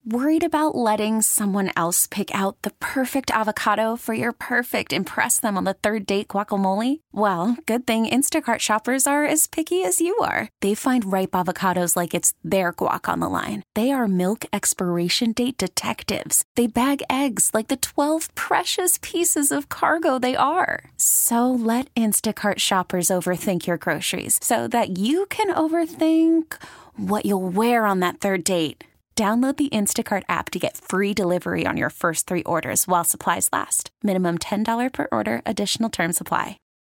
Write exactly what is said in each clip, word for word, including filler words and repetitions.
Worried about letting someone else pick out the perfect avocado for your perfect impress them on the third date guacamole? Well, good thing Instacart shoppers are as picky as you are. They find ripe avocados like it's their guac on the line. They are milk expiration date detectives. They bag eggs like the twelve precious pieces of cargo they are. So let Instacart shoppers overthink your groceries so that you can overthink what you'll wear on that third date. Download the Instacart app to get free delivery on your first three orders while supplies last. Minimum ten dollars per order. Additional terms apply.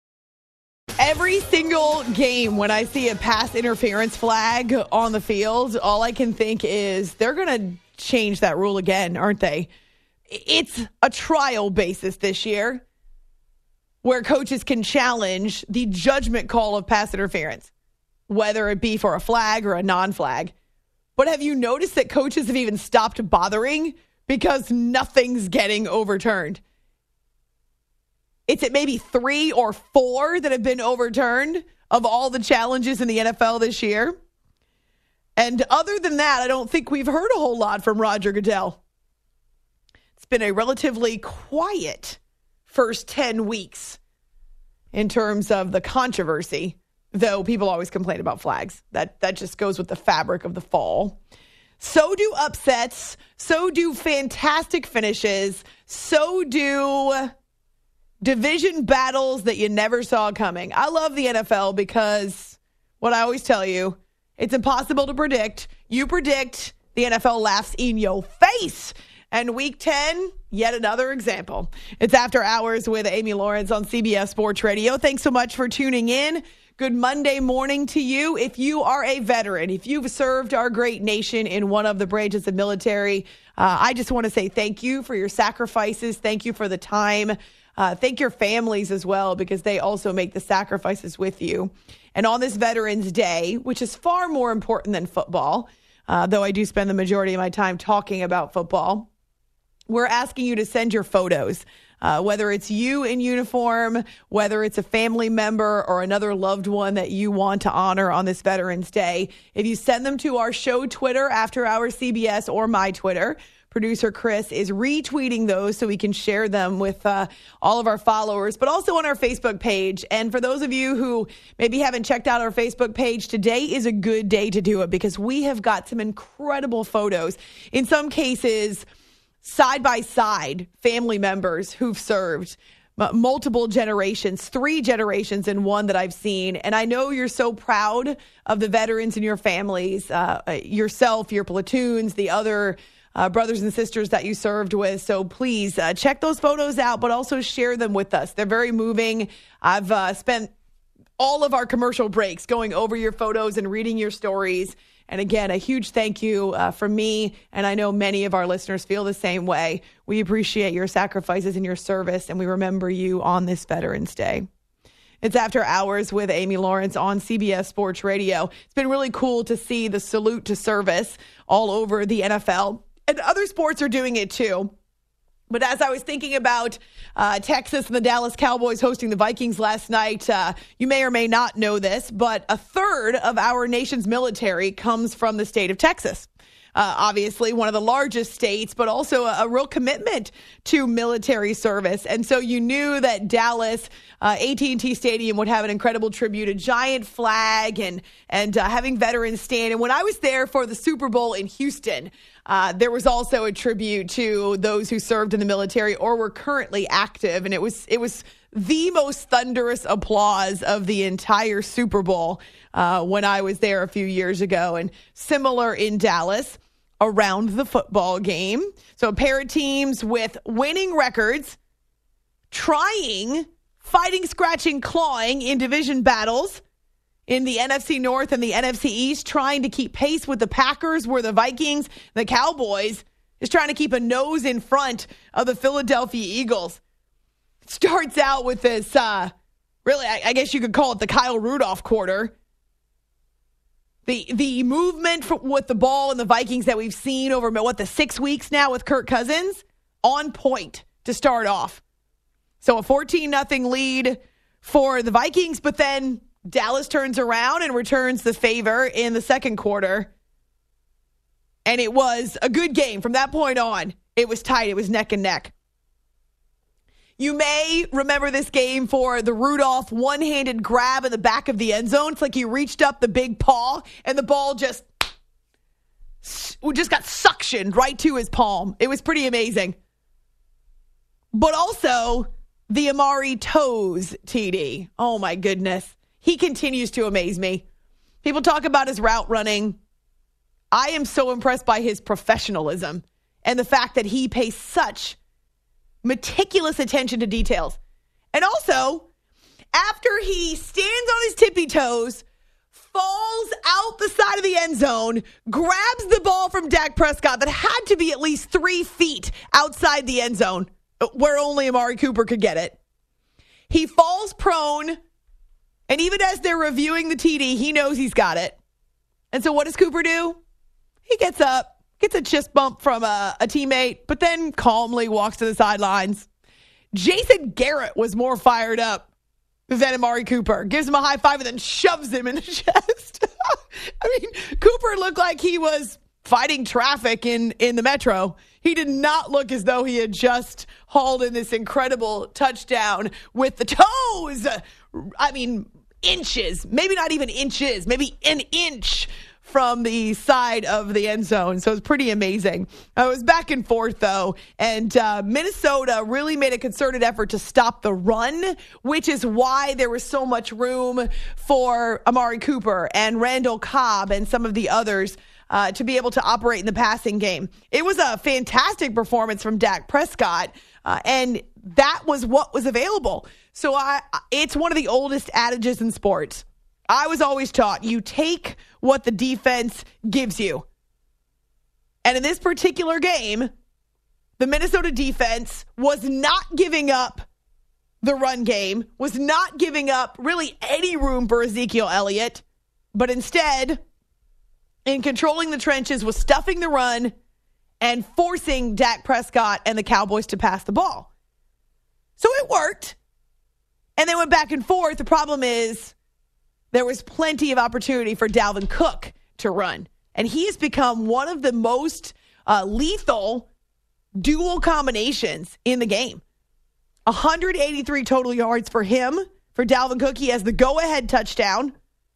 Every single game when I see a pass interference flag on the field, all I can think is they're going to change that rule again, aren't they? It's a trial basis this year where coaches can challenge the judgment call of pass interference, whether it be for a flag or a non-flag. But have you noticed that coaches have even stopped bothering because nothing's getting overturned? It's at maybe three or four that have been overturned of all the challenges in the N F L this year. And other than that, I don't think we've heard a whole lot from Roger Goodell. It's been a relatively quiet first ten weeks in terms of the controversy. Though people always complain about flags. That that just goes with the fabric of the fall. So do upsets. So do fantastic finishes. So do division battles that you never saw coming. I love the N F L because what I always tell you, it's impossible to predict. You predict, the N F L laughs in your face. And week ten, yet another example. It's After Hours with Amy Lawrence on C B S Sports Radio. Thanks so much for tuning in. Good Monday morning to you. If you are a veteran, if you've served our great nation in one of the branches of military, uh, I just want to say thank you for your sacrifices. Thank you for the time. Uh, thank your families as well, because they also make the sacrifices with you. And on this Veterans Day, which is far more important than football, uh, though I do spend the majority of my time talking about football, we're asking you to send your photos. Uh, whether it's you in uniform, whether it's a family member or another loved one that you want to honor on this Veterans Day. If you send them to our show Twitter, After Hours C B S, or my Twitter, producer Chris is retweeting those so we can share them with uh, all of our followers, but also on our Facebook page. And for those of you who maybe haven't checked out our Facebook page, today is a good day to do it because we have got some incredible photos. In some cases, side by side, family members who've served m- multiple generations, three generations in one that I've seen. And I know you're so proud of the veterans in your families, uh, yourself, your platoons, the other uh, brothers and sisters that you served with. So please uh, check those photos out, but also share them with us. They're very moving. I've uh, spent all of our commercial breaks going over your photos and reading your stories. And again, a huge thank you uh, from me, and I know many of our listeners feel the same way. We appreciate your sacrifices and your service, and we remember you on this Veterans Day. It's After Hours with Amy Lawrence on C B S Sports Radio. It's been really cool to see the salute to service all over the N F L, and other sports are doing it too. But as I was thinking about uh, Texas and the Dallas Cowboys hosting the Vikings last night, uh, you may or may not know this, but a third of our nation's military comes from the state of Texas. Uh, obviously, one of the largest states, but also a, a real commitment to military service. And so you knew that Dallas, uh, A T and T Stadium would have an incredible tribute, a giant flag, and and uh, having veterans stand. And when I was there for the Super Bowl in Houston, uh, there was also a tribute to those who served in the military or were currently active. And it was it was the most thunderous applause of the entire Super Bowl uh, when I was there a few years ago. And similar in Dallas around the football game. So a pair of teams with winning records, trying, fighting, scratching, clawing in division battles in the N F C North and the N F C East, trying to keep pace with the Packers, where the Vikings, the Cowboys, is trying to keep a nose in front of the Philadelphia Eagles. It starts out with this, uh, really, I, I guess you could call it the Kyle Rudolph quarter. The the movement for, with the ball and the Vikings that we've seen over, what, the six weeks now with Kirk Cousins, on point to start off. So a fourteen nothing lead for the Vikings, but then Dallas turns around and returns the favor in the second quarter. And it was a good game. From that point on, it was tight. It was neck and neck. You may remember this game for the Rudolph one-handed grab in the back of the end zone. It's like he reached up the big paw and the ball just, just got suctioned right to his palm. It was pretty amazing. But also the Amari Toes T D. Oh my goodness. He continues to amaze me. People talk about his route running. I am so impressed by his professionalism and the fact that he pays such meticulous attention to details. And also, after he stands on his tippy toes, falls out the side of the end zone, grabs the ball from Dak Prescott that had to be at least three feet outside the end zone, where only Amari Cooper could get it. He falls prone, and even as they're reviewing the T D, he knows he's got it. And so what does Cooper do? He gets up, gets a chest bump from a, a teammate, but then calmly walks to the sidelines. Jason Garrett was more fired up than Amari Cooper. Gives him a high five and then shoves him in the chest. I mean, Cooper looked like he was fighting traffic in, in the metro. He did not look as though he had just hauled in this incredible touchdown with the toes. I mean, inches, maybe not even inches, maybe an inch from the side of the end zone. So it's pretty amazing. Uh, it was back and forth, though. And uh, Minnesota really made a concerted effort to stop the run, which is why there was so much room for Amari Cooper and Randall Cobb and some of the others uh, to be able to operate in the passing game. It was a fantastic performance from Dak Prescott, uh, and that was what was available. So I, it's one of the oldest adages in sports. I was always taught you take what the defense gives you. And in this particular game, the Minnesota defense was not giving up the run game, was not giving up really any room for Ezekiel Elliott, but instead, in controlling the trenches, was stuffing the run and forcing Dak Prescott and the Cowboys to pass the ball. So it worked. And they went back and forth. The problem is, there was plenty of opportunity for Dalvin Cook to run. And he has become one of the most uh, lethal dual combinations in the game. one hundred eighty-three total yards for him. For Dalvin Cook, he has the go-ahead touchdown.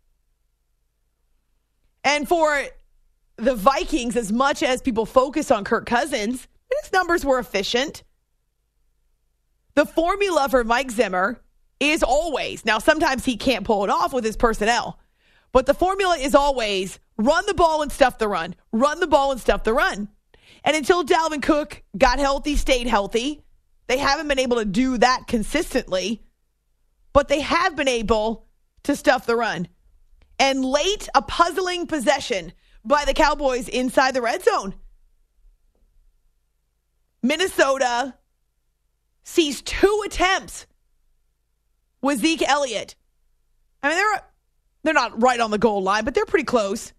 And for the Vikings, as much as people focus on Kirk Cousins, his numbers were efficient. The formula for Mike Zimmer is always, now sometimes he can't pull it off with his personnel, but the formula is always run the ball and stuff the run, run the ball and stuff the run. And until Dalvin Cook got healthy, stayed healthy, they haven't been able to do that consistently, but they have been able to stuff the run. And late, a puzzling possession by the Cowboys inside the red zone. Minnesota sees two attempts with Zeke Elliott. I mean, they're they're not right on the goal line, but they're pretty close.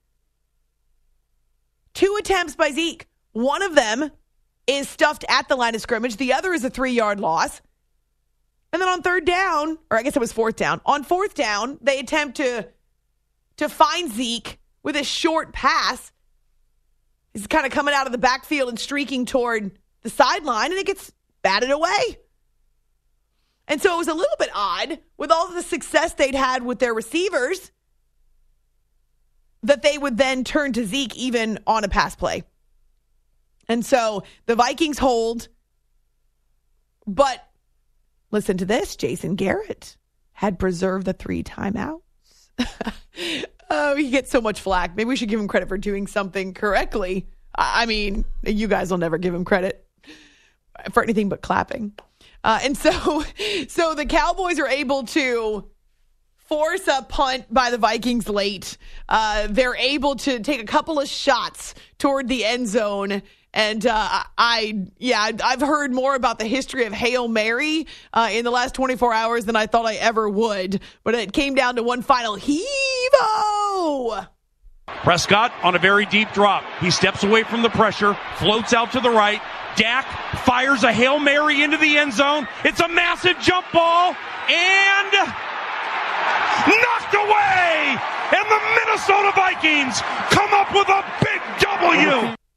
Two attempts by Zeke. One of them is stuffed at the line of scrimmage. The other is a three-yard loss. And then on third down, or I guess it was fourth down. On fourth down, they attempt to, to find Zeke with a short pass. He's kind of coming out of the backfield and streaking toward the sideline, and it gets batted away. And so it was a little bit odd, with all of the success they'd had with their receivers, that they would then turn to Zeke even on a pass play. And so the Vikings hold. But listen to this. Jason Garrett had preserved the three timeouts. Oh, he gets so much flack. Maybe we should give him credit for doing something correctly. I mean, you guys will never give him credit for anything but clapping. Uh, and so, so the Cowboys are able to force a punt by the Vikings late. Uh, they're able to take a couple of shots toward the end zone. And uh, I, yeah, I've heard more about the history of Hail Mary uh, in the last twenty-four hours than I thought I ever would. But it came down to one final heave-o! Prescott on a very deep drop. He steps away from the pressure, floats out to the right. Dak fires a Hail Mary into the end zone. It's a massive jump ball and knocked away. And the Minnesota Vikings come up with a big W.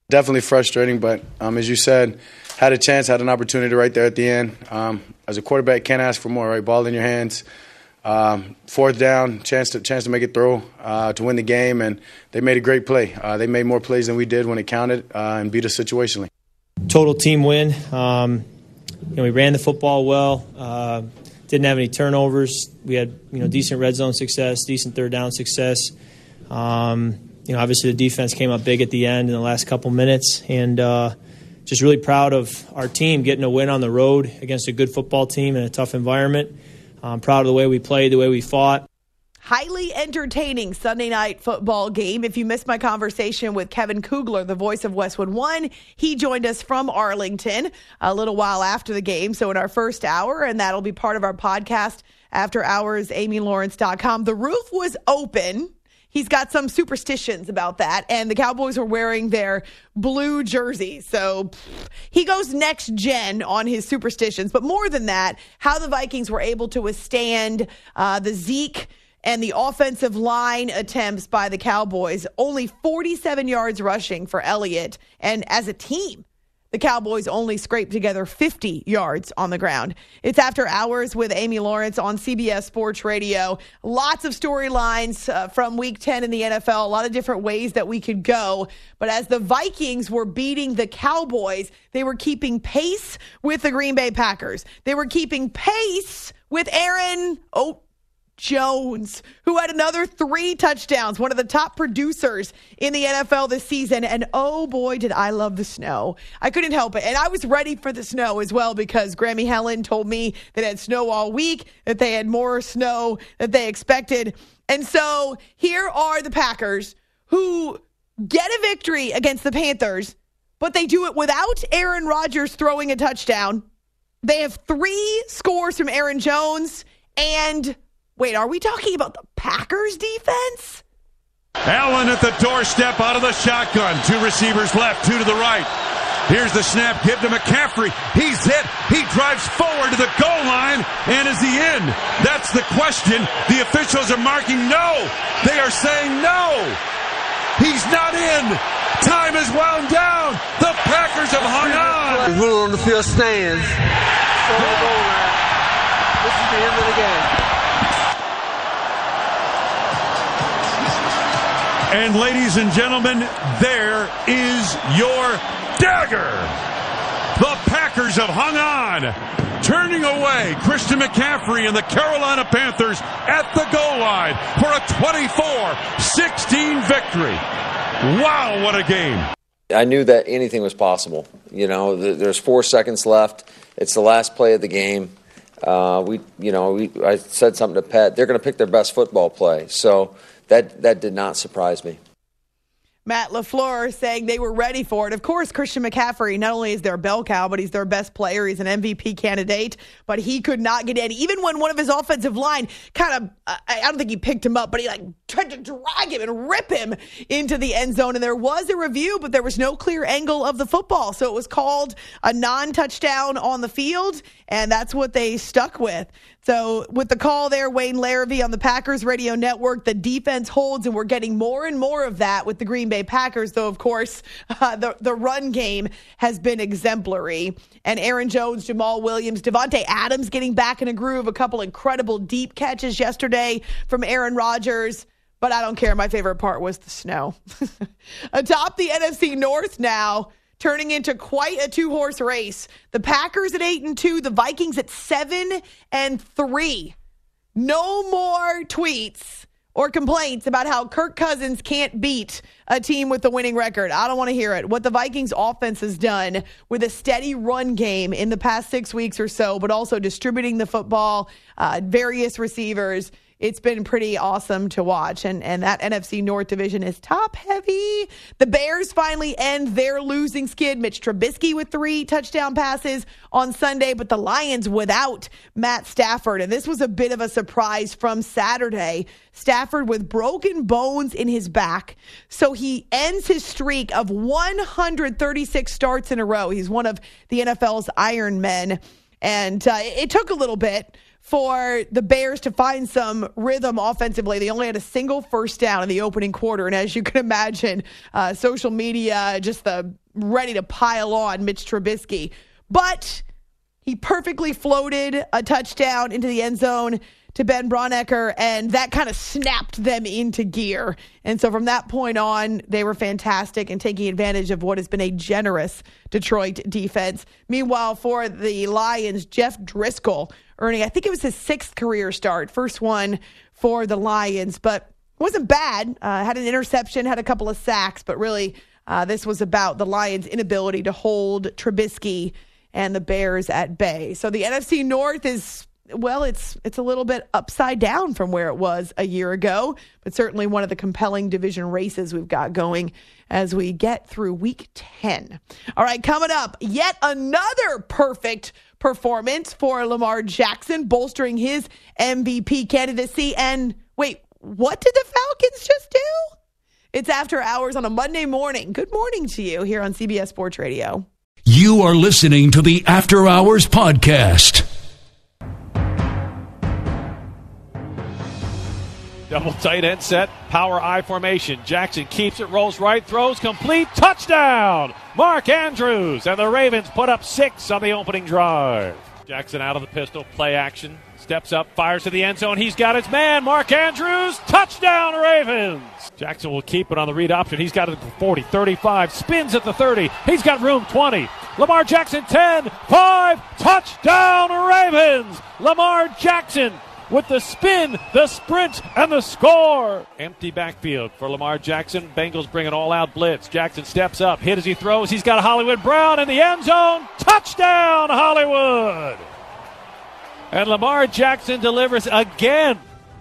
Definitely frustrating, but um, as you said, had a chance, had an opportunity right there at the end. Um, as a quarterback, can't ask for more, right? Ball in your hands. Um, fourth down, chance to chance to make it through uh, to win the game, and they made a great play. Uh, they made more plays than we did when it counted uh, and beat us situationally. Total team win. Um, you know, we ran the football well. Uh, didn't have any turnovers. We had you know decent red zone success, decent third down success. Um, you know, obviously the defense came up big at the end in the last couple minutes, and uh, just really proud of our team getting a win on the road against a good football team in a tough environment. I'm proud of the way we played, the way we fought. Highly entertaining Sunday night football game. If you missed my conversation with Kevin Kugler, the voice of Westwood One, he joined us from Arlington a little while after the game, so in our first hour, and that'll be part of our podcast after hours, amy lawrence dot com. The roof was open. He's got some superstitions about that, and the Cowboys are wearing their blue jerseys. So he goes next gen on his superstitions. But more than that, how the Vikings were able to withstand uh, the Zeke and the offensive line attempts by the Cowboys. Only forty-seven yards rushing for Elliott, and as a team, the Cowboys only scraped together fifty yards on the ground. It's After Hours with Amy Lawrence on C B S Sports Radio. Lots of storylines uh, from Week ten in the N F L, a lot of different ways that we could go. But as the Vikings were beating the Cowboys, they were keeping pace with the Green Bay Packers. They were keeping pace with Aaron Oh. Jones, who had another three touchdowns, one of the top producers in the N F L this season. And oh boy, did I love the snow. I couldn't help it. And I was ready for the snow as well, because Grammy Helen told me that it had snow all week, that they had more snow than they expected. And so here are the Packers, who get a victory against the Panthers, but they do it without Aaron Rodgers throwing a touchdown. They have three scores from Aaron Jones, and wait, are we talking about the Packers defense? Allen at the doorstep out of the shotgun. Two receivers left, two to the right. Here's the snap, give to McCaffrey. He's hit. He drives forward to the goal line. And is he in? That's the question. The officials are marking no. They are saying no. He's not in. Time is wound down. The Packers have hung on. The rule on the field stands. On the goal line. This is the end of the game. And ladies and gentlemen, there is your dagger. The Packers have hung on, turning away Christian McCaffrey and the Carolina Panthers at the goal line for a twenty-four sixteen victory. Wow, what a game. I knew that anything was possible. You know, there's four seconds left. It's the last play of the game. Uh, we, you know, we, I said something to Pat. They're going to pick their best football play. So that that did not surprise me. Matt LaFleur saying they were ready for it. Of course, Christian McCaffrey, not only is their bell cow, but he's their best player. He's an M V P candidate, but he could not get in. Even when one of his offensive line kind of, I don't think he picked him up, but he like tried to drag him and rip him into the end zone. And there was a review, but there was no clear angle of the football. So it was called a non-touchdown on the field, and that's what they stuck with. So with the call there, Wayne Larrivee on the Packers radio network, the defense holds, and we're getting more and more of that with the Green Bay Packers, though, of course, uh, the, the run game has been exemplary. And Aaron Jones, Jamal Williams, Devontae Adams getting back in a groove, a couple incredible deep catches yesterday from Aaron Rodgers. But I don't care. My favorite part was the snow. Atop the N F C North now, turning into quite a two-horse race. The Packers at eight and two, the Vikings at seven and three. No more tweets or complaints about how Kirk Cousins can't beat a team with the winning record. I don't want to hear it. What the Vikings offense has done with a steady run game in the past six weeks or so, but also distributing the football, uh, various receivers, it's been pretty awesome to watch. And, and that N F C North division is top heavy. The Bears finally end their losing skid. Mitch Trubisky with three touchdown passes on Sunday, but the Lions without Matt Stafford. And this was a bit of a surprise from Saturday. Stafford with broken bones in his back. So he ends his streak of one hundred thirty-six starts in a row. He's one of the N F L's Iron Men. And uh, it took a little bit for the Bears to find some rhythm offensively. They only had a single first down in the opening quarter. And as you can imagine, uh, social media just the ready to pile on Mitch Trubisky. But he perfectly floated a touchdown into the end zone to Ben Braunecker, and that kind of snapped them into gear. And so from that point on, they were fantastic and taking advantage of what has been a generous Detroit defense. Meanwhile, for the Lions, Jeff Driscoll earning, I think it was his sixth career start, first one for the Lions, but wasn't bad. Uh, had an interception, had a couple of sacks, but really uh, this was about the Lions' inability to hold Trubisky and the Bears at bay. So the N F C North is, well, it's it's a little bit upside down from where it was a year ago, but certainly one of the compelling division races we've got going as we get through week ten. All right, coming up, yet another perfect performance for Lamar Jackson, bolstering his M V P candidacy. And wait, what did the Falcons just do? It's After Hours on a Monday morning. Good morning to you here on C B S Sports Radio. You are listening to the After Hours podcast. Double tight end set, power I formation. Jackson keeps it, rolls right, throws, complete, touchdown! Mark Andrews, and the Ravens put up six on the opening drive. Jackson out of the pistol, play action, steps up, fires to the end zone. He's got his man, Mark Andrews, touchdown Ravens! Jackson will keep it on the read option. He's got it for forty, thirty-five, spins at the thirty. He's got room, twenty. Lamar Jackson, ten, five, touchdown Ravens! Lamar Jackson with the spin, the sprint, and the score. Empty backfield for Lamar Jackson. Bengals bring an all-out blitz. Jackson steps up, hit as he throws. He's got Hollywood Brown in the end zone. Touchdown, Hollywood! And Lamar Jackson delivers again.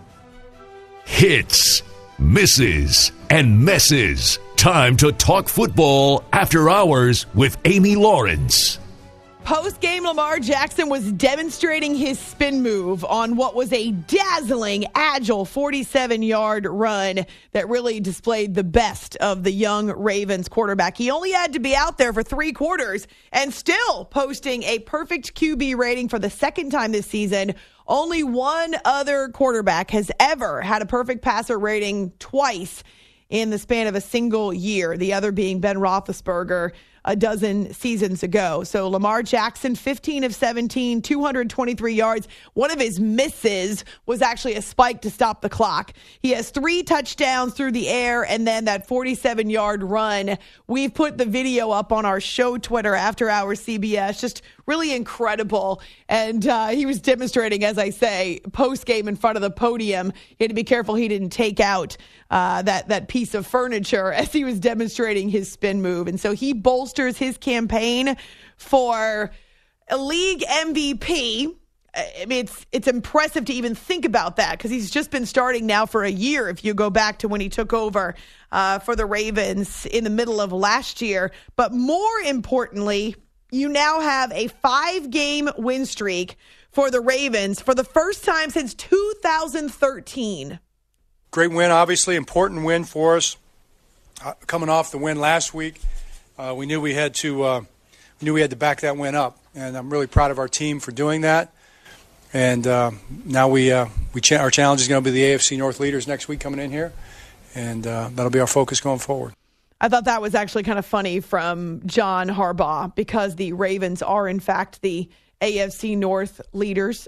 Hits, misses, and messes. Time to talk football after hours with Amy Lawrence. Post-game, Lamar Jackson was demonstrating his spin move on what was a dazzling, agile forty-seven-yard run that really displayed the best of the young Ravens quarterback. He only had to be out there for three quarters and still posting a perfect Q B rating for the second time this season. Only one other quarterback has ever had a perfect passer rating twice in the span of a single year, the other being Ben Roethlisberger a dozen seasons ago. So Lamar Jackson, fifteen of seventeen, two hundred twenty-three yards. One of his misses was actually a spike to stop the clock. He has three touchdowns through the air and then that forty-seven-yard run. We've put the video up on our show Twitter, After Hours C B S. Just really incredible. And uh, he was demonstrating, as I say, post-game in front of the podium. He had to be careful he didn't take out uh, that, that piece of furniture as he was demonstrating his spin move. And so he bolsters his campaign for a league M V P. I mean, it's it's impressive to even think about that because he's just been starting now for a year if you go back to when he took over uh, for the Ravens in the middle of last year. But more importantly, you now have a five-game win streak for the Ravens for the first time since two thousand thirteen. Great win, obviously, important win for us. Uh, coming off the win last week, uh, we knew we had to uh, knew we had to back that win up, and I'm really proud of our team for doing that. And uh, now we uh, we cha- our challenge is going to be the A F C North leaders next week coming in here, and uh, that'll be our focus going forward. I thought that was actually kind of funny from John Harbaugh because the Ravens are, in fact, the A F C North leaders.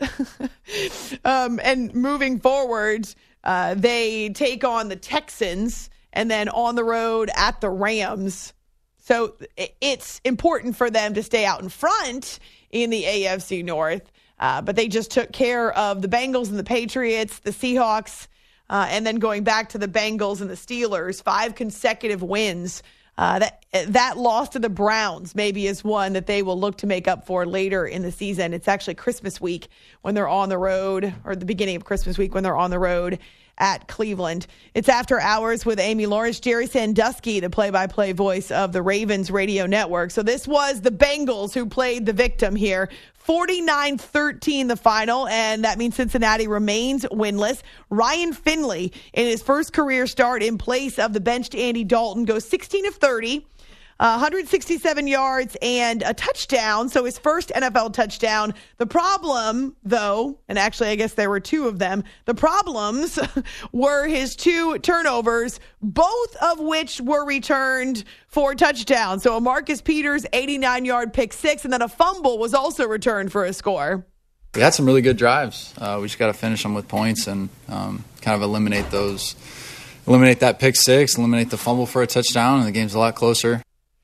um, and moving forward, uh, they take on the Texans and then on the road at the Rams. So it's important for them to stay out in front in the A F C North. Uh, but they just took care of the Bengals and the Patriots, the Seahawks, uh, and then going back to the Bengals and the Steelers, five consecutive wins. Uh, that that loss to the Browns maybe is one that they will look to make up for later in the season. It's actually Christmas week when they're on the road, or the beginning of Christmas week when they're on the road at Cleveland. It's After Hours with Amy Lawrence. Jerry Sandusky, the play-by-play voice of the Ravens radio network. So this was the Bengals who played the victim here. forty-nine thirteen the final, and that means Cincinnati remains winless. Ryan Finley, in his first career start in place of the benched Andy Dalton, goes sixteen of thirty. Uh, one hundred sixty-seven yards and a touchdown, so his first N F L touchdown. The problem, though, and actually I guess there were two of them, the problems were his two turnovers, both of which were returned for touchdowns. So a Marcus Peters eighty-nine-yard pick six, and then a fumble was also returned for a score. We had some really good drives. Uh, we just got to finish them with points and um, kind of eliminate those, eliminate that pick six, eliminate the fumble for a touchdown, and the game's a lot closer.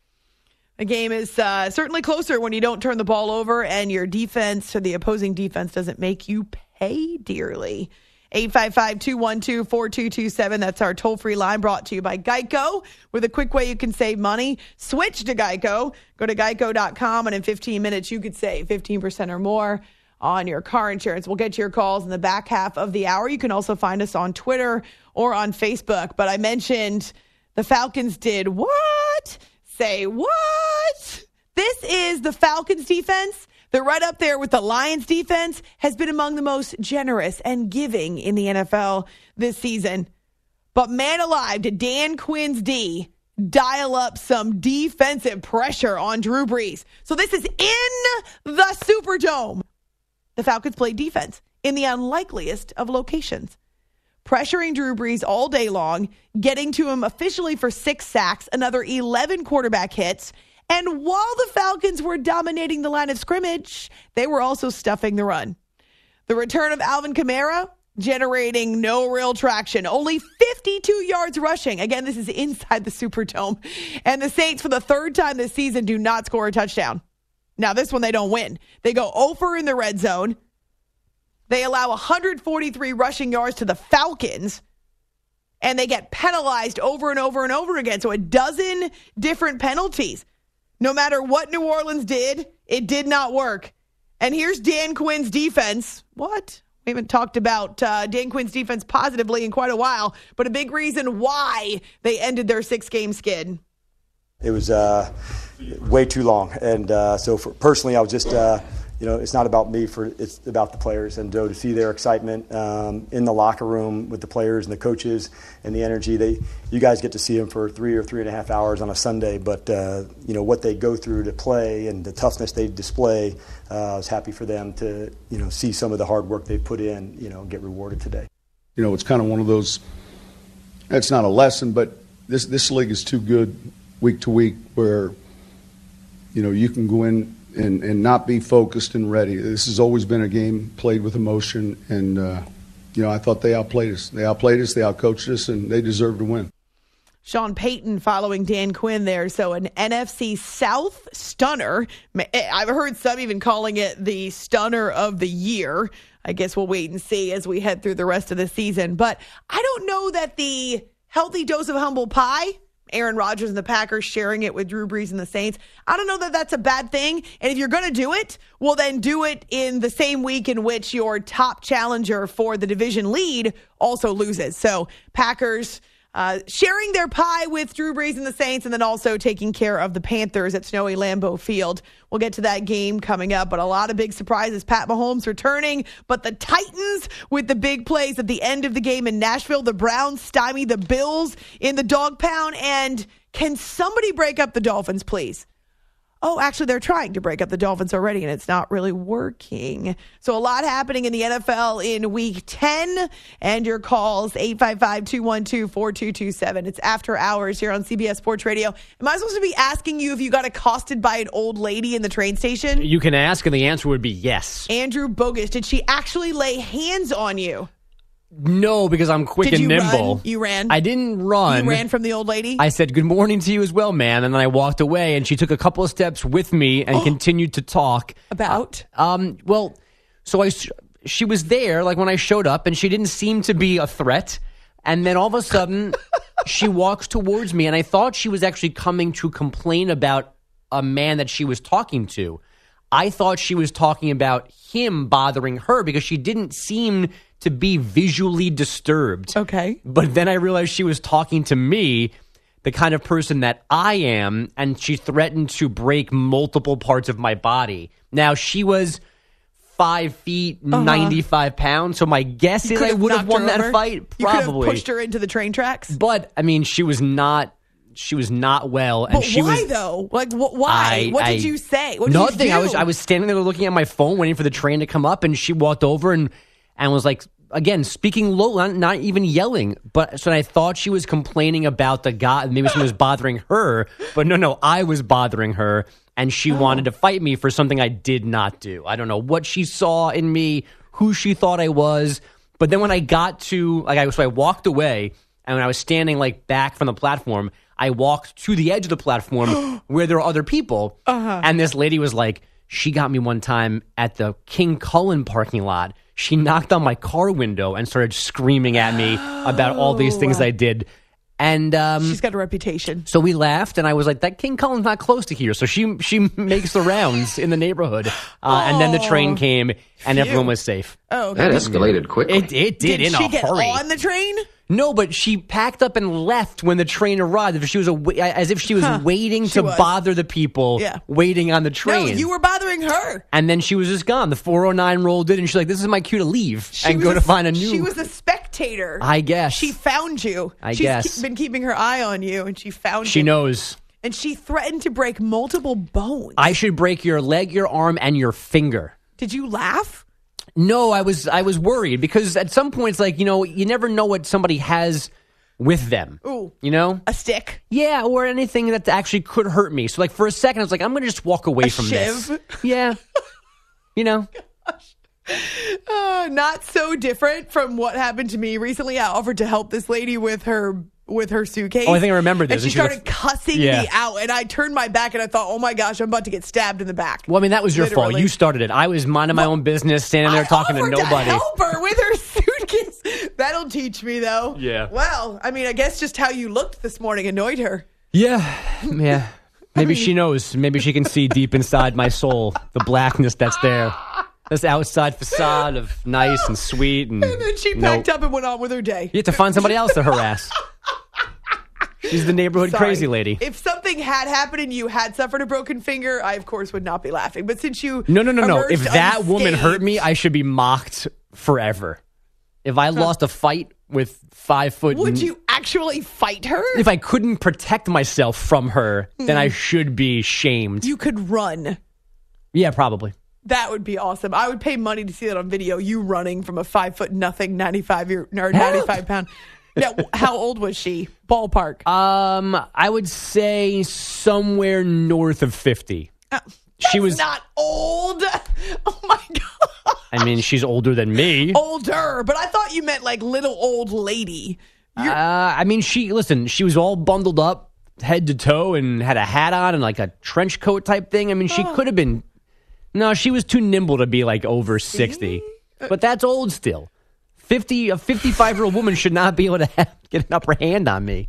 The game is uh, certainly closer when you don't turn the ball over and your defense or the opposing defense doesn't make you pay dearly. eight five five, two one two, four two two seven. That's our toll-free line, brought to you by Geico. With a quick way you can save money, switch to Geico. Go to geico dot com, and in fifteen minutes you could save fifteen percent or more on your car insurance. We'll get to your calls in the back half of the hour. You can also find us on Twitter or on Facebook. But I mentioned the Falcons did what? Say what? This is the Falcons defense. They're right up there with the Lions defense, has been among the most generous and giving in the N F L this season. But man alive, did Dan Quinn's D dial up some defensive pressure on Drew Brees. So this is in the Superdome. The Falcons played defense in the unlikeliest of locations, pressuring Drew Brees all day long, getting to him officially for six sacks, another eleven quarterback hits. And while the Falcons were dominating the line of scrimmage, they were also stuffing the run. The return of Alvin Kamara generating no real traction, only fifty-two yards rushing. Again, this is inside the Superdome. And the Saints, for the third time this season, do not score a touchdown. Now, this one they don't win. They go over in the red zone. They allow one hundred forty-three rushing yards to the Falcons, and they get penalized over and over and over again. So a dozen different penalties. No matter what New Orleans did, it did not work. And here's Dan Quinn's defense. What? We haven't talked about uh, Dan Quinn's defense positively in quite a while, but a big reason why they ended their six-game skid. It was uh, way too long. And uh, so for, personally, I was just, uh, you know, it's not about me. For it's about the players. And so to see their excitement um, in the locker room with the players and the coaches and the energy, they, you guys get to see them for three or three and a half hours on a Sunday. But, uh, you know, what they go through to play and the toughness they display, uh, I was happy for them to, you know, see some of the hard work they put in, you know, get rewarded today. You know, it's kind of one of those, it's not a lesson, but this, this league is too good week to week where, you know, you can go in and, and not be focused and ready. This has always been a game played with emotion, and, uh, you know, I thought they outplayed us. They outplayed us, they outcoached us, and they deserved to win. Sean Payton following Dan Quinn there. So an N F C South stunner. I've heard some even calling it the stunner of the year. I guess we'll wait and see as we head through the rest of the season. But I don't know that the healthy dose of humble pie, Aaron Rodgers and the Packers sharing it with Drew Brees and the Saints, I don't know that that's a bad thing. And if you're going to do it, well, then do it in the same week in which your top challenger for the division lead also loses. So Packers uh, sharing their pie with Drew Brees and the Saints, and then also taking care of the Panthers at snowy Lambeau Field. We'll get to that game coming up, but a lot of big surprises. Pat Mahomes returning, but the Titans with the big plays at the end of the game in Nashville. The Browns stymie the Bills in the dog pound. And can somebody break up the Dolphins, please? Oh, actually, they're trying to break up the Dolphins already, and it's not really working. So a lot happening in the N F L in Week ten. And your calls, eight five five, two one two, four two two seven. It's After Hours here on C B S Sports Radio. Am I supposed to be asking you if you got accosted by an old lady in the train station? You can ask, and the answer would be yes. Andrew Bogus, did she actually lay hands on you? No, because I'm quick Did and you nimble. Run? You ran? I didn't run. You ran from the old lady? I said, good morning to you as well, ma'am. And then I walked away, and she took a couple of steps with me and continued to talk. About? Uh, um. Well, so I, she was there, like, when I showed up, and she didn't seem to be a threat. And then all of a sudden, she walks towards me, and I thought she was actually coming to complain about a man that she was talking to. I thought she was talking about him bothering her because she didn't seem to be visually disturbed. Okay. But then I realized she was talking to me, the kind of person that I am, and she threatened to break multiple parts of my body. Now, she was five feet, uh-huh. ninety-five pounds, so my guess you is I would have won that over. fight. Probably. You could have pushed her into the train tracks. But, I mean, she was not... she was not well, and But she why was. though? Like wh- why? I- what I- did you say? What nothing. Did you do? I was I was standing there looking at my phone, waiting for the train to come up, and she walked over and and was like, again, speaking low, not, not even yelling. But so I thought she was complaining about the guy. Maybe someone was bothering her, but no, no, I was bothering her, and she Oh. wanted to fight me for something I did not do. I don't know what she saw in me, who she thought I was. But then when I got to like, I so I walked away, and when I was standing like back from the platform, I walked to the edge of the platform where there were other people, Uh-huh. and this lady was like, she got me one time at the King Cullen parking lot. She knocked on my car window and started screaming at me about all these things I did. And um, she's got a reputation. So we laughed, and I was like, that King Cullen's not close to here. So she she makes the rounds in the neighborhood. Uh, and then the train came, and Phew. everyone was safe. Oh, okay. That escalated quickly. It, it did, Did in she a get hurry. on the train? No, but she packed up and left when the train arrived. If she was a, as if she was Huh. waiting She to was. bother the people Yeah. waiting on the train. No, you were bothering her. And then she was just gone. The four oh nine rolled in, and she's like, "This is my cue to leave She and was go a- to find a new." She was a spectator. I guess She found you. I She's guess. ke- been keeping her eye on you, and she found she you. knows. And she threatened to break multiple bones. I should break your leg, your arm, and your finger. Did you laugh? No, I was I was worried because at some points, like, you know, you never know what somebody has with them. Ooh. You know? A stick? Yeah, or anything that actually could hurt me. So, like, for a second, I was like, I'm going to just walk away A from shiv? this. Yeah. You know? Uh, not so different from what happened to me recently. I offered to help this lady with her with her suitcase. Oh, I think I remember this. And she And she was started like- cussing Yeah. me out, and I turned my back and I thought, "Oh my gosh, I'm about to get stabbed in the back." Well, I mean, that was your fault. Literally. You started it. I was minding my own business, standing there talking to offered nobody. To help her with her suitcase. That'll teach me, though. Yeah. Well, I mean, I guess just how you looked this morning annoyed her. Yeah, yeah. Maybe she knows. Maybe she can see deep inside my soul the blackness that's there. This outside facade of nice and sweet, and, And then she no- packed up and went on with her day. You have to find somebody else to harass. She's the neighborhood Sorry. crazy lady. If something had happened and you had suffered a broken finger, I of course would not be laughing. But since you No, no, no, no. emerged If that woman unscathed- hurt me, I should be mocked forever. If I lost a fight with five foot, would you actually fight her? If I couldn't protect myself from her, then I Mm. should be shamed. You could run. Yeah, probably. That would be awesome. I would pay money to see that on video. You running from a five foot nothing, ninety five year or ninety five pound. Now, how old was she? Ballpark. Um, I would say somewhere north of fifty. she was not old. Oh my god. I mean, she's older than me. Older, but I thought you meant like little old lady. Uh, I mean, she listen. She was all bundled up, head to toe, and had a hat on and like a trench coat type thing. I mean, she Oh. could have been. No, she was too nimble to be like over sixty. But that's old still. Fifty, a fifty-five-year-old woman should not be able to have, get an upper hand on me.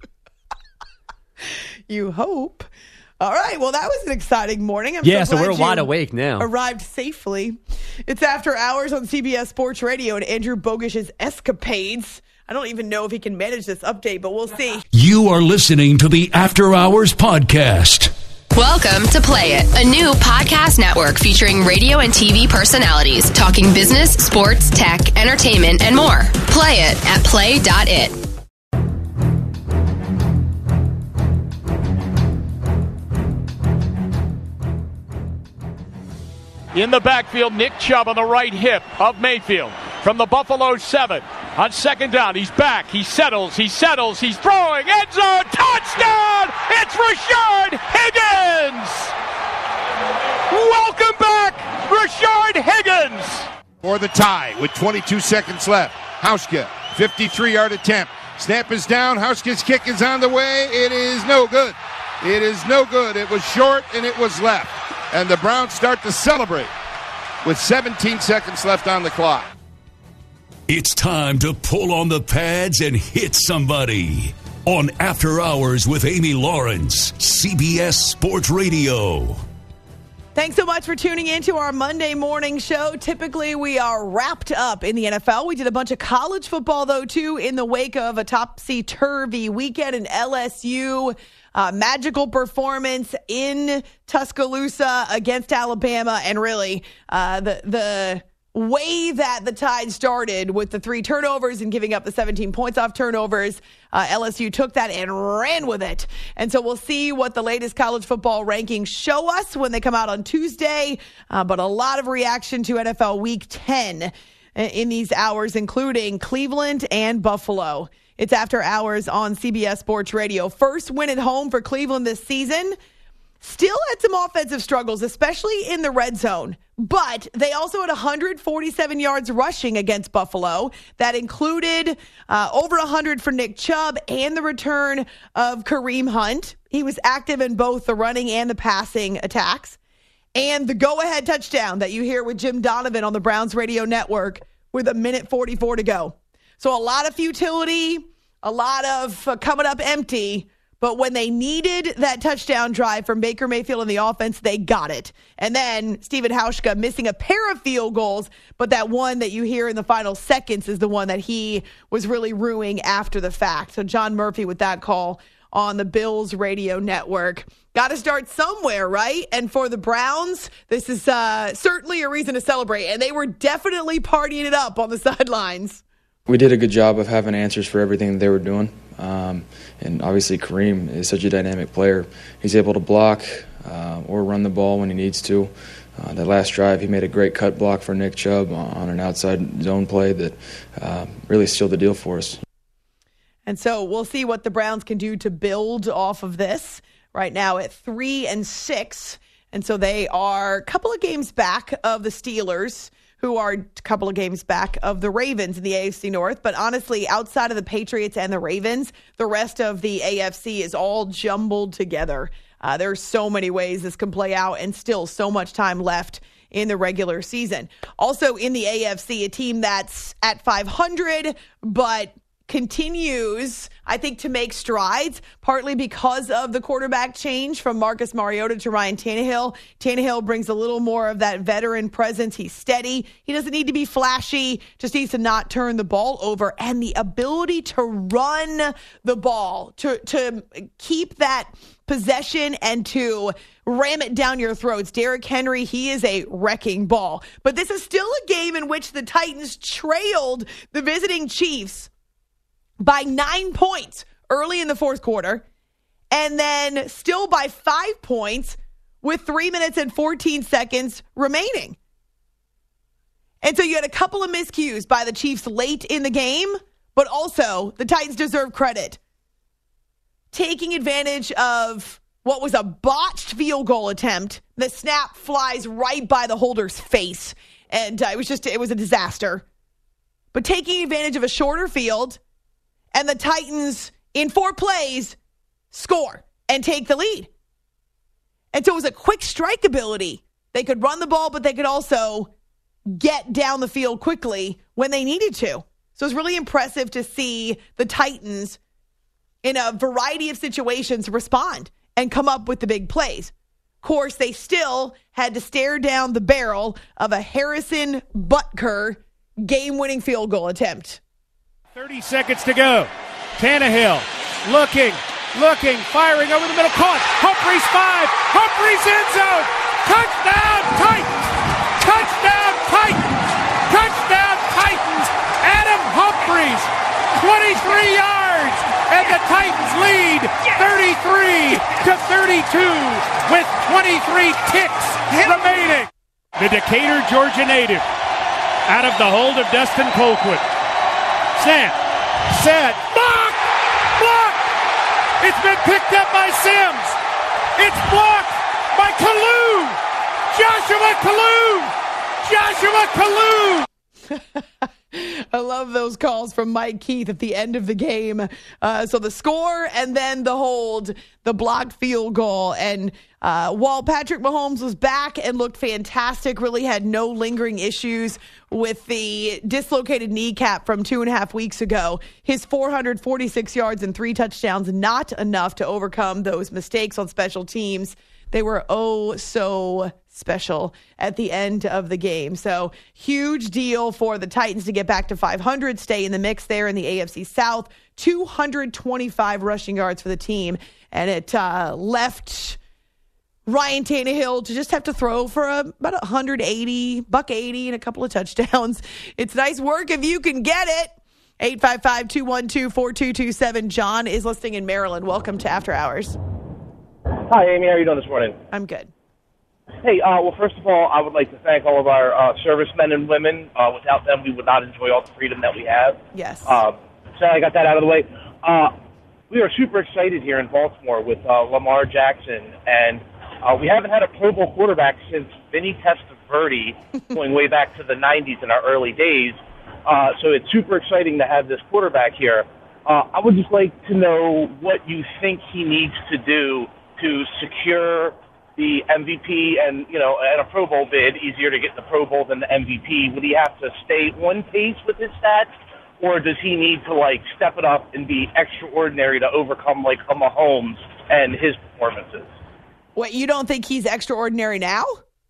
You hope. All right. Well, that was an exciting morning. I'm Yeah, so so glad we're you wide awake now. Arrived safely. It's After Hours on C B S Sports Radio and Andrew Bogish's escapades. I don't even know if he can manage this update, but we'll see. You are listening to the After Hours Podcast. Welcome to Play It, a new podcast network featuring radio and T V personalities talking business, sports, tech, entertainment, and more. Play it at play dot it. In the backfield, Nick Chubb on the right hip of Mayfield. From the Buffalo seven. On second down, he's back. He settles. He settles. He's throwing. End zone. Touchdown! It's Rashard Higgins! Welcome back, Rashard Higgins! For the tie with twenty-two seconds left. Hauschka, fifty-three-yard attempt. Snap is down. Hauschka's kick is on the way. It is no good. It is no good. It was short and it was left. And the Browns start to celebrate with seventeen seconds left on the clock. It's time to pull on the pads and hit somebody. On After Hours with Amy Lawrence, C B S Sports Radio. Thanks so much for tuning in to our Monday morning show. Typically, we are wrapped up in the N F L. We did a bunch of college football, though, too, in the wake of a topsy-turvy weekend in L S U. Uh, magical performance in Tuscaloosa against Alabama. And really, uh, the the way that the Tide started with the three turnovers and giving up the seventeen points off turnovers, uh, L S U took that and ran with it. And so we'll see what the latest college football rankings show us when they come out on Tuesday. Uh, but a lot of reaction to N F L Week ten in these hours, including Cleveland and Buffalo. It's After Hours on C B S Sports Radio. First win at home for Cleveland this season. Still had some offensive struggles, especially in the red zone. But they also had one hundred forty-seven yards rushing against Buffalo. That included uh, over one hundred for Nick Chubb and the return of Kareem Hunt. He was active in both the running and the passing attacks. And the go-ahead touchdown that you hear with Jim Donovan on the Browns radio network with a minute forty-four to go. So a lot of futility, a lot of uh, coming up empty. But when they needed that touchdown drive from Baker Mayfield in the offense, they got it. And then Stephen Hauschka missing a pair of field goals, but that one that you hear in the final seconds is the one that he was really ruining after the fact. So John Murphy with that call on the Bills radio network. Got to start somewhere, right? And for the Browns, this is uh, certainly a reason to celebrate. And they were definitely partying it up on the sidelines. We did a good job of having answers for everything that they were doing. Um, and obviously Kareem is such a dynamic player. He's able to block uh, or run the ball when he needs to. Uh, that last drive, he made a great cut block for Nick Chubb on an outside zone play that uh, really sealed the deal for us. And so we'll see what the Browns can do to build off of this. Right now at three and six. And so they are a couple of games back of the Steelers, who are a couple of games back of the Ravens in the A F C North. But honestly, outside of the Patriots and the Ravens, the rest of the A F C is all jumbled together. Uh, there's so many ways this can play out and still so much time left in the regular season. Also in the A F C, a team that's at five hundred, but continues, I think, to make strides, partly because of the quarterback change from Marcus Mariota to Ryan Tannehill. Tannehill brings a little more of that veteran presence. He's steady. He doesn't need to be flashy, just needs to not turn the ball over. And the ability to run the ball, to, to keep that possession and to ram it down your throats. Derrick Henry, he is a wrecking ball. But this is still a game in which the Titans trailed the visiting Chiefs by nine points early in the fourth quarter, and then still by five points with three minutes and fourteen seconds remaining. And so you had a couple of miscues by the Chiefs late in the game, but also the Titans deserve credit. Taking advantage of what was a botched field goal attempt, the snap flies right by the holder's face, and uh, it was just, it was a disaster. But taking advantage of a shorter field, and the Titans, in four plays, score and take the lead. And so it was a quick strike ability. They could run the ball, but they could also get down the field quickly when they needed to. So it's really impressive to see the Titans in a variety of situations respond and come up with the big plays. Of course, they still had to stare down the barrel of a Harrison Butker game-winning field goal attempt. thirty seconds to go. Tannehill looking, looking, firing over the middle. Caught. Humphreys five. Humphreys end zone. Touchdown Titans. Touchdown Titans. Touchdown Titans. Adam Humphreys, twenty-three yards. And the Titans lead thirty-three to thirty-two with twenty-three ticks remaining. The Decatur, Georgia native out of the hold of Dustin Colquitt. Snap, set, block, block. It's been picked up by Sims. It's blocked by Kalu. Joshua Kalu. Joshua Kalu. I love those calls from Mike Keith at the end of the game. Uh, so the score and then the hold, the blocked field goal. And uh, while Patrick Mahomes was back and looked fantastic, really had no lingering issues with the dislocated kneecap from two and a half weeks ago, his four hundred forty-six yards and three touchdowns, not enough to overcome those mistakes on special teams. They were oh so special at the end of the game. So huge deal for the Titans to get back to five hundred, stay in the mix there in the A F C South. two hundred twenty-five rushing yards for the team. And it uh, left Ryan Tannehill to just have to throw for a, about one eighty, buck eighty, and a couple of touchdowns. It's nice work if you can get it. eight five five, two one two, four two two seven. John is listening in Maryland. Welcome to After Hours. Hi, Amy. How are you doing this morning? I'm good. Hey, uh, well, first of all, I would like to thank all of our uh, servicemen and women. Uh, without them, we would not enjoy all the freedom that we have. Yes. Uh, so I got that out of the way. Uh, we are super excited here in Baltimore with uh, Lamar Jackson, and uh, we haven't had a Pro Bowl quarterback since Vinny Testaverde, going way back to the nineties in our early days. Uh, so it's super exciting to have this quarterback here. Uh, I would just like to know what you think he needs to do to secure the M V P and, you know, and a Pro Bowl bid. Easier to get the Pro Bowl than the M V P. Would he have to stay on pace with his stats, or does he need to, like, step it up and be extraordinary to overcome, like, a Mahomes and his performances? What, you don't think he's extraordinary now?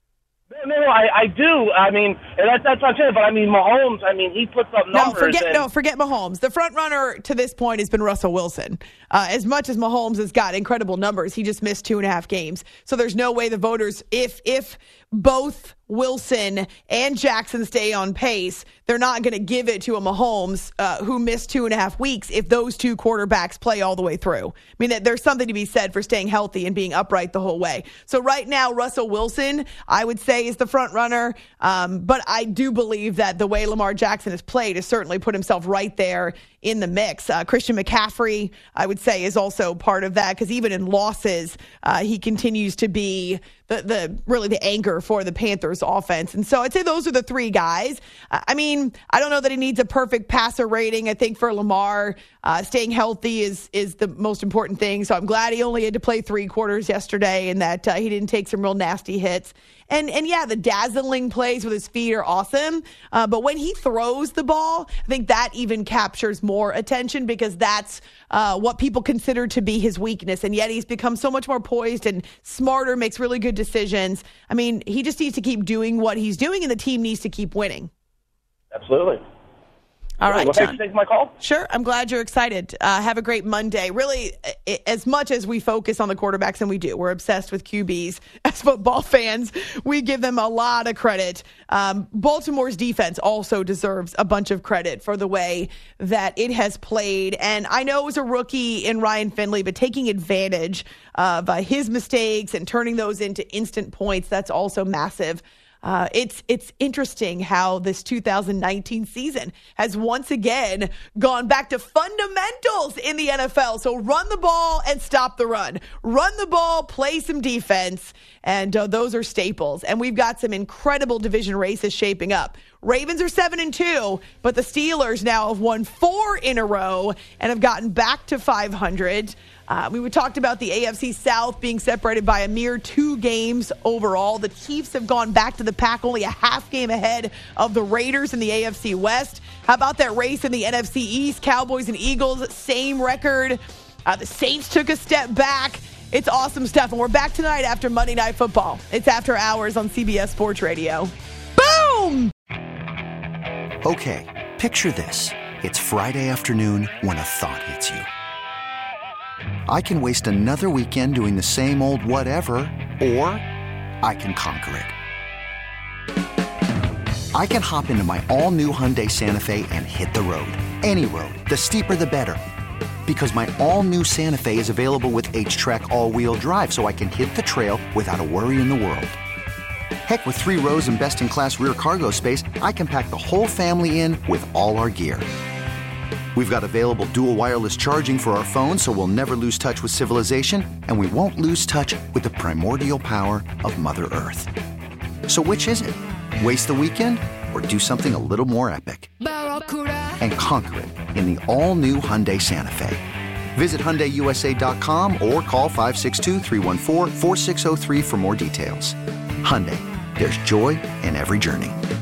No, no, I, I do. I mean, that, that's not it, but I mean, Mahomes, I mean, he puts up numbers. No, forget, and, no, forget Mahomes. The front runner to this point has been Russell Wilson. Uh, as much as Mahomes has got incredible numbers, he just missed two and a half games. So there's no way the voters, if if both Wilson and Jackson stay on pace, they're not going to give it to a Mahomes uh, who missed two and a half weeks if those two quarterbacks play all the way through. I mean, that there's something to be said for staying healthy and being upright the whole way. So right now, Russell Wilson, I would say, is the front runner. Um, but I do believe that the way Lamar Jackson has played has certainly put himself right there in the mix. Uh, Christian McCaffrey, I would say, is also part of that, because even in losses, uh, he continues to be the, the really the anchor for the Panthers offense. And so I'd say those are the three guys. Uh, I mean, I don't know that he needs a perfect passer rating. I think for Lamar, uh, staying healthy is is the most important thing. So I'm glad he only had to play three quarters yesterday and that uh, he didn't take some real nasty hits. And, and yeah, the dazzling plays with his feet are awesome. Uh, but when he throws the ball, I think that even captures more attention, because that's uh, what people consider to be his weakness. And yet he's become so much more poised and smarter, makes really good decisions. I mean, he just needs to keep doing what he's doing, and the team needs to keep winning. Absolutely. All right, well, John. thanks for taking my call. Sure. I'm glad you're excited. Uh, have a great Monday. Really, as much as we focus on the quarterbacks, and we do, we're obsessed with Q Bs. As football fans, we give them a lot of credit. Um, Baltimore's defense also deserves a bunch of credit for the way that it has played. And I know it was a rookie in Ryan Finley, but taking advantage of uh, his mistakes and turning those into instant points, that's also massive. Uh, it's it's interesting how this two thousand nineteen season has once again gone back to fundamentals in the N F L. So run the ball and stop the run. Run the ball, play some defense, and uh, those are staples. And we've got some incredible division races shaping up. Ravens are seven and two, but the Steelers now have won four in a row and have gotten back to five hundred. Uh, we talked about the A F C South being separated by a mere two games overall. The Chiefs have gone back to the pack, only a half game ahead of the Raiders in the A F C West. How about that race in the N F C East? Cowboys and Eagles, same record. Uh, the Saints took a step back. It's awesome stuff. And we're back tonight after Monday Night Football. It's After Hours on C B S Sports Radio. Boom! Okay, picture this. It's Friday afternoon when a thought hits you. I can waste another weekend doing the same old whatever, or I can conquer it. I can hop into my all-new Hyundai Santa Fe and hit the road. Any road. The steeper, the better. Because my all-new Santa Fe is available with H-Track all-wheel drive, so I can hit the trail without a worry in the world. Heck, with three rows and best-in-class rear cargo space, I can pack the whole family in with all our gear. We've got available dual wireless charging for our phones, so we'll never lose touch with civilization, and we won't lose touch with the primordial power of Mother Earth. So which is it? Waste the weekend or do something a little more epic? And conquer it in the all-new Hyundai Santa Fe. Visit Hyundai U S A dot com or call five six two, three one four, four six zero three for more details. Hyundai, there's joy in every journey.